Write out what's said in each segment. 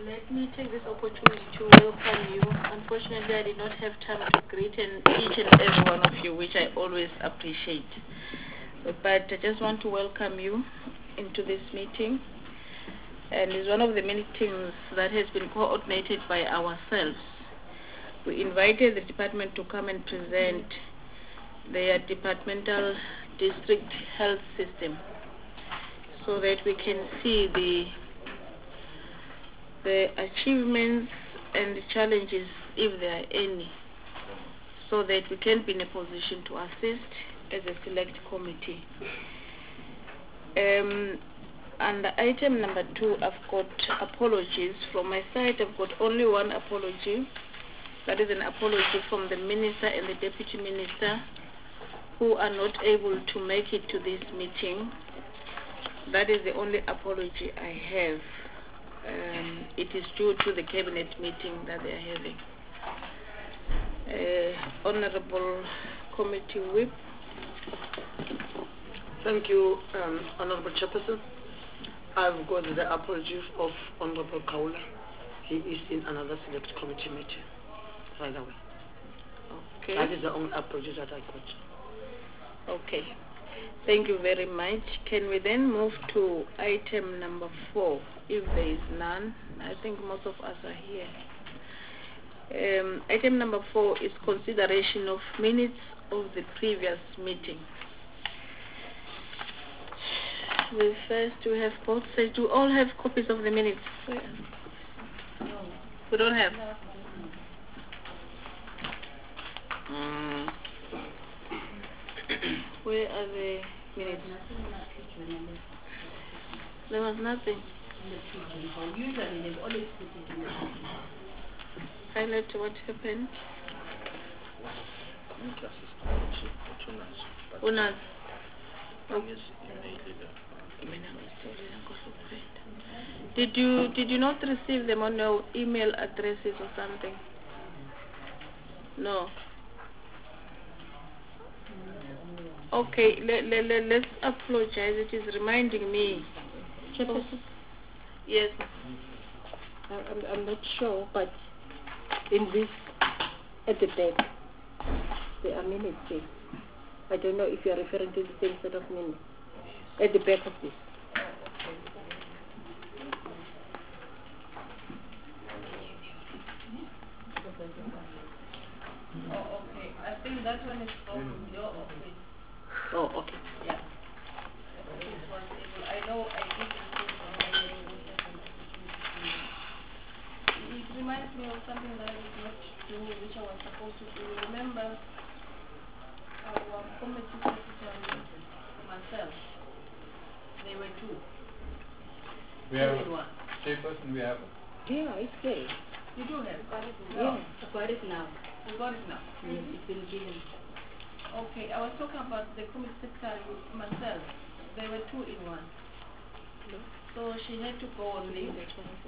Let me take this opportunity to welcome you. Unfortunately, I did not have time to greet each and every one of you, which I always appreciate. But I just want to welcome you into this meeting. And it's one of the meetings that has been coordinated by ourselves. We invited the department to come and present their departmental district health system so that we can see the achievements and the challenges, if there are any, so that we can be in a position to assist as a select committee. Under item number 2, I've got apologies. From my side, I've got only one apology. That is an apology from the Minister and the Deputy Minister who are not able to make it to this meeting. That is the only apology I have. It is due to the Cabinet meeting that they are having. Honorable Committee Whip. Thank you, Honorable Chairperson. I've got the apology of Honorable Kaula. He is in another select committee meeting right away. Okay. That is the only apology that I got. Okay. Thank you very much. Can we then move to item number 4, if there is none? I think most of us are here. Item number 4 is consideration of minutes of the previous meeting. We first to have both sides. Do all have copies of the minutes? No. We don't have. Where are the minutes? There was nothing. Usually they've always put it in the Highlight what happened. Unas. Did you not receive them on your email addresses or something? No. Okay, let's apologize. It is reminding me. Yes. I'm not sure, but in this, at the back, there are minutes there. I don't know if you are referring to the same set of minutes. At the back of this. Oh, okay. I think that one is from your office. Oh, okay. Yeah. I know I did it reminds me of something that I did not do, which I was supposed to do. Remember, our committee secretary, myself, they were 2. We have in one. chairperson, we have. Yeah, it's there. You do have? Yeah, I've got it now. You got it now? Yes, it's been given. Okay, I was talking about the committee secretary myself. They were 2 in 1. So she had to go on leave.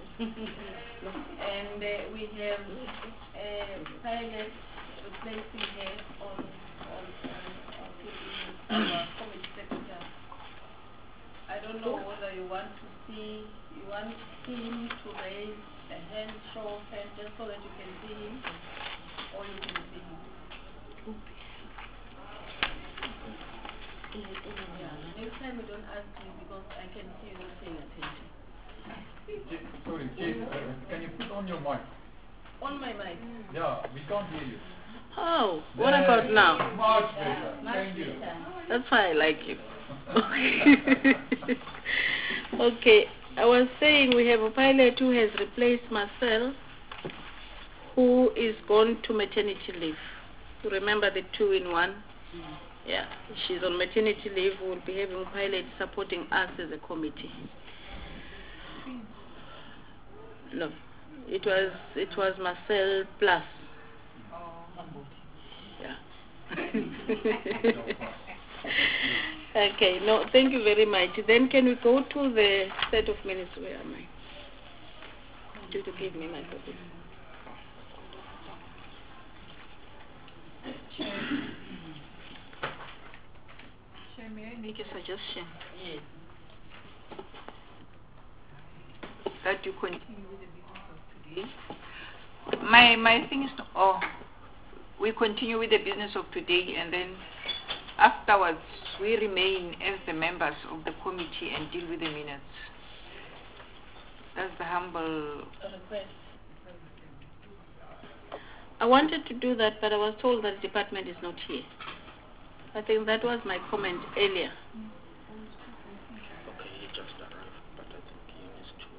And we have a pilot replacing her on our committee secretary. I don't know whether you want him to raise a hand, show of hand, just so that you can see him, or you can see him. Yeah. Next time you don't ask me because I can see you not paying attention. Sorry, Chief, can you put on your mic? On my mic? Yeah, we can't hear you. Oh, what about now? Much better. Thank you. That's why I like you. Okay, I was saying we have a pilot who has replaced Marcel, who is gone to maternity leave. You remember the 2 in 1? Yeah, she's on maternity leave. We'll be having pilot supporting us as a committee. No, it was Marcel plus. Yeah. Okay, no, thank you very much. Then can we go to the set of minutes? Where am I? You to give me my copy. Chair, may I make a suggestion? Yes. That you continue with the business of My thing is, we continue with the business of today, and then afterwards we remain as the members of the committee and deal with the minutes. That's the humble request. I wanted to do that, but I was told that the department is not here. I think that was my comment earlier. Okay, he just arrived, but I think he needs to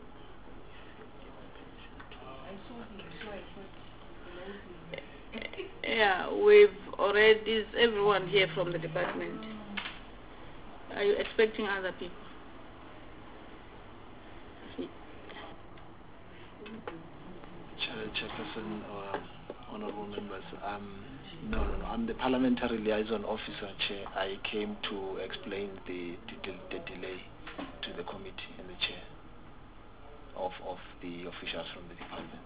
give permission to. Yeah, we've already, is everyone here from the department? Are you expecting other people? Chairperson, honorable members, no, I'm the parliamentary liaison officer, Chair. I came to explain the delay to the committee and the chair of the officials from the department.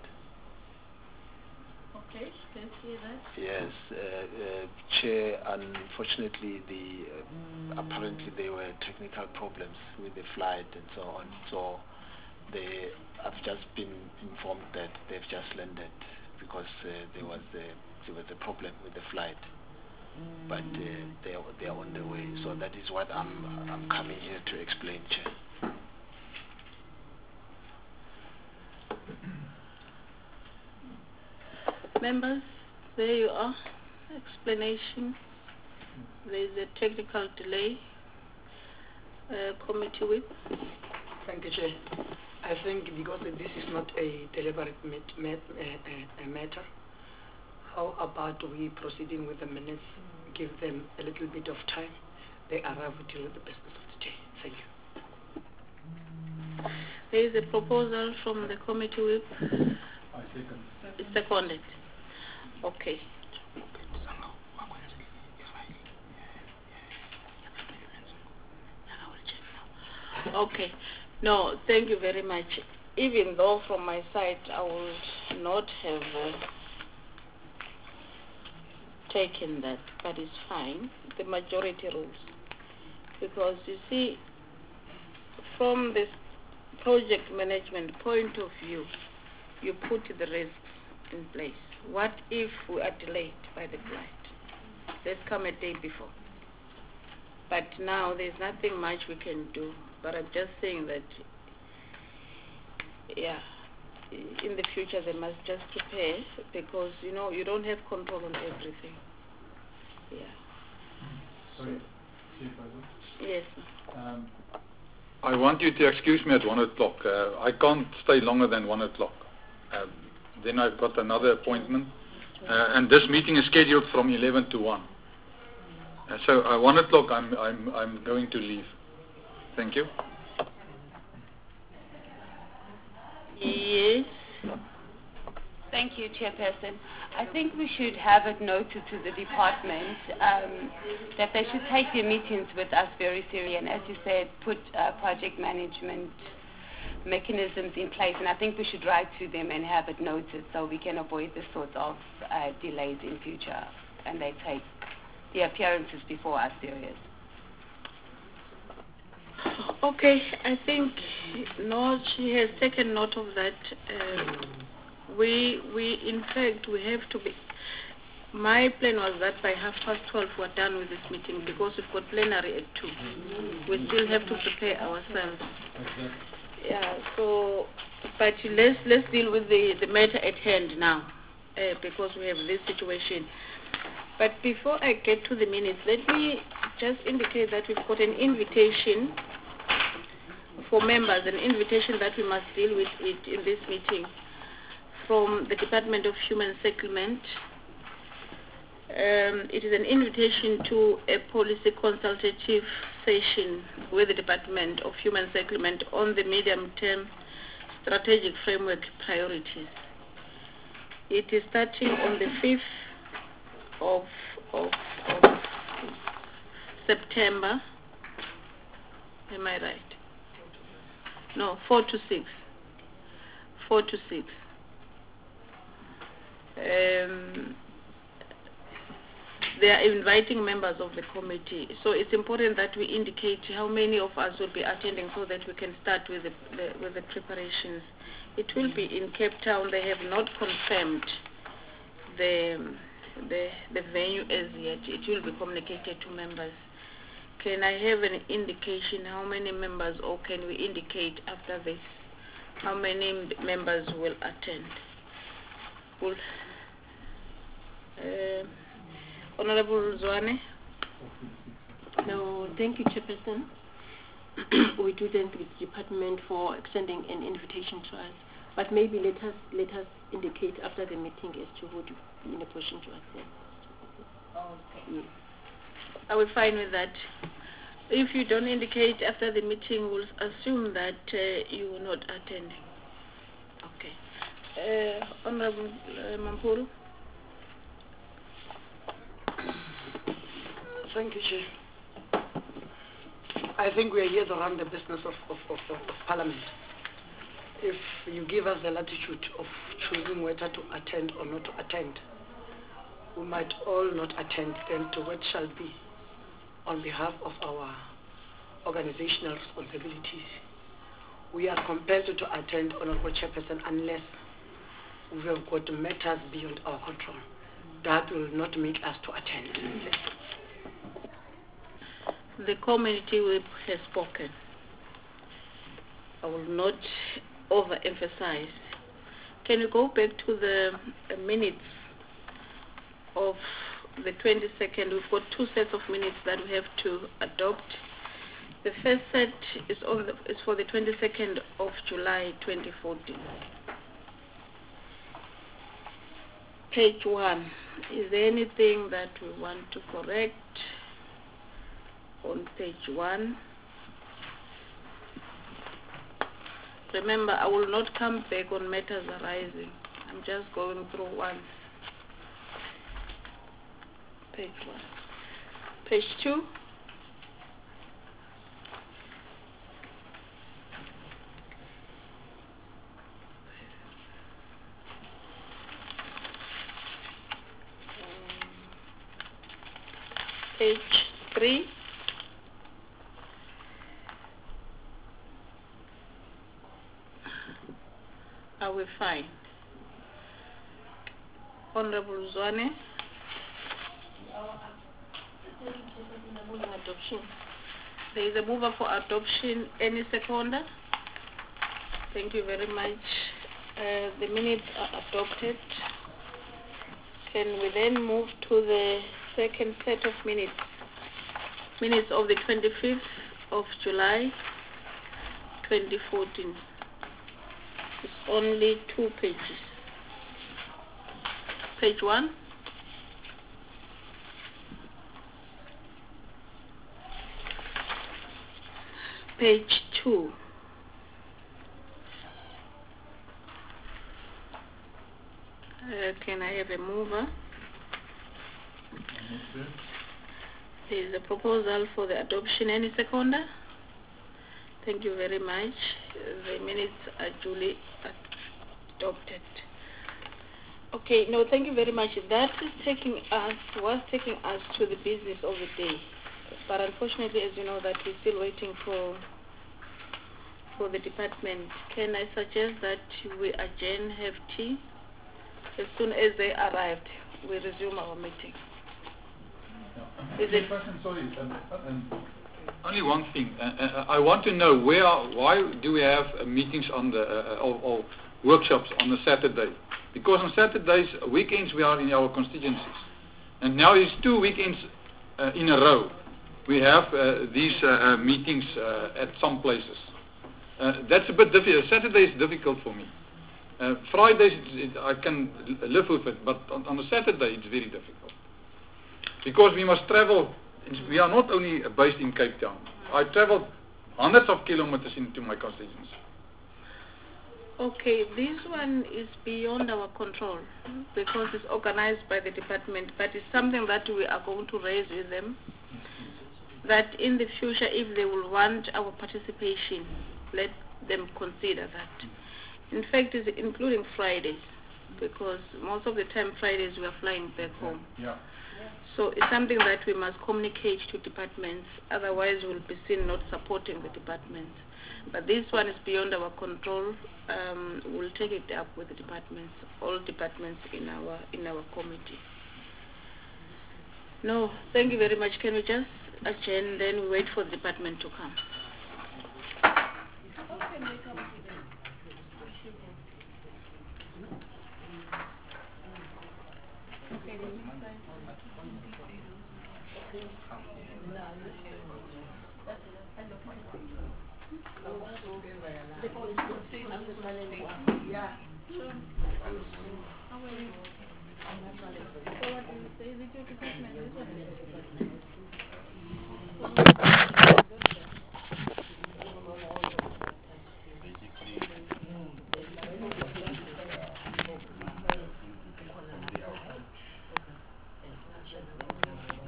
Okay, let's hear that. Yes, Chair, unfortunately, apparently there were technical problems with the flight and so on. So I've just been informed that they've just landed because there was a problem with the flight, but they are on the way. So that is what I'm coming here to explain, Chair. Members, there you are. Explanation. There is a technical delay. Committee whip. Thank you, Chair. I think because this is not a deliberate matter, how about we proceeding with the minutes, give them a little bit of time, they arrive till the business of the day. Thank you. There is a proposal from the committee whip. I second. It's seconded. Okay. Okay. No, thank you very much. Even though from my side I would not have taken that, but it's fine. The majority rules. Because you see, from this project management point of view, you put the risks in place. What if we are delayed by the flight? Let's come a day before. But now there's nothing much we can do. But I'm just saying that, yeah, in the future they must just prepare because, you know, you don't have control on everything. Yeah. Sorry, Chairperson. Yes. I want you to excuse me at 1 o'clock. I can't stay longer than 1 o'clock. Then I've got another appointment. And this meeting is scheduled from 11 to 1. So at 1 o'clock I'm going to leave. Thank you. Yes. Thank you, Chairperson. I think we should have it noted to the department that they should take their meetings with us very seriously and, as you said, put project management mechanisms in place. And I think we should write to them and have it noted so we can avoid this sort of delays in future and they take the appearances before us serious. Okay, I think she has taken note of that. We in fact, we have to be. My plan was that by 12:30 we're done with this meeting because we've got plenary at 2. We still have to prepare ourselves. Yeah. So, but let's deal with the matter at hand now, because we have this situation. But before I get to the minutes, let me just indicate that we've got an invitation for members, an invitation that we must deal with it in this meeting from the Department of Human Settlement. It is an invitation to a policy consultative session with the Department of Human Settlement on the medium-term strategic framework priorities. It is starting on the 5th of September. Am I right? No, 4 to 6. 4 to 6. they are inviting members of the committee. So it's important that we indicate how many of us will be attending so that we can start with the preparations. It will be in Cape Town. They have not confirmed the venue as yet. It will be communicated to members. Can I have an indication how many members, or can we indicate after this how many members will attend? Honorable Zwane? No, thank you, Chairperson. We do thank the department for extending an invitation to us, but maybe let us indicate after the meeting as to who to be in a position to attend. Okay. Yes. Are we fine with that? If you don't indicate after the meeting, we'll assume that you will not attend. Okay. Honorable Mampuru? Thank you, Chair. I think we are here to run the business of Parliament. If you give us the latitude of choosing whether to attend or not to attend, we might all not attend, then to what shall be on behalf of our organizational responsibilities. We are compelled to attend, Honorable Chairperson, unless we have got matters beyond our control. That will not make us to attend. The community whip has spoken. I will not overemphasize. Can you go back to the minutes of the 22nd? We've got two sets of minutes that we have to adopt. The first set is for the 22nd of July 2014. Page 1. Is there anything that we want to correct on page 1? Remember, I will not come back on matters arising. I'm just going through one. Page 1. Page 2. Page 3. Are we fine? Honorable Zwane? Adoption. There is a mover for adoption. Any seconder? Thank you very much. The minutes are adopted. Can we then move to the second set of minutes? Minutes of the 25th of July 2014. It's only 2 pages. Page 1. Page 2. Can I have a mover? There is a proposal for the adoption. Any seconder? Thank you very much. The minutes are duly adopted. Okay, no, thank you very much. That is was taking us to the business of the day. But unfortunately, as you know, that we're still waiting for the department. Can I suggest that we adjourn, have tea? As soon as they arrived, we resume our meeting. Is it? Sorry, only one thing. I want to know why do we have meetings on the or workshops on the Saturday? Because on Saturdays, weekends, we are in our constituencies, and now it's 2 weekends in a row. We have these meetings at some places. That's a bit difficult. Saturday is difficult for me. Fridays I can live with it, but on a Saturday it's very difficult. Because we must travel. We are not only based in Cape Town. I travel hundreds of kilometers into my constituency. Okay, this one is beyond our control because it's organized by the department, but it's something that we are going to raise with them, that in the future, if they will want our participation, let them consider that. In fact, it's including Fridays, because most of the time Fridays we are flying back home. Yeah. So it's something that we must communicate to departments, otherwise we'll be seen not supporting the departments. But this one is beyond our control. We'll take it up with the departments, all departments in our committee. No, thank you very much. Can we just adjourn, then we wait for the department to come? Yeah.